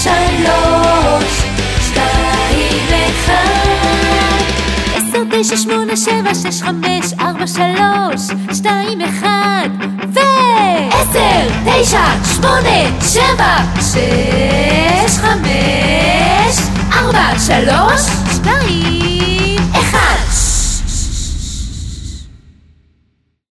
3, 2, 1 10, 9, 8, 7, 6, 5, 4, 3, 2, 1 ו... 10, 9, 8, 7, 6, 5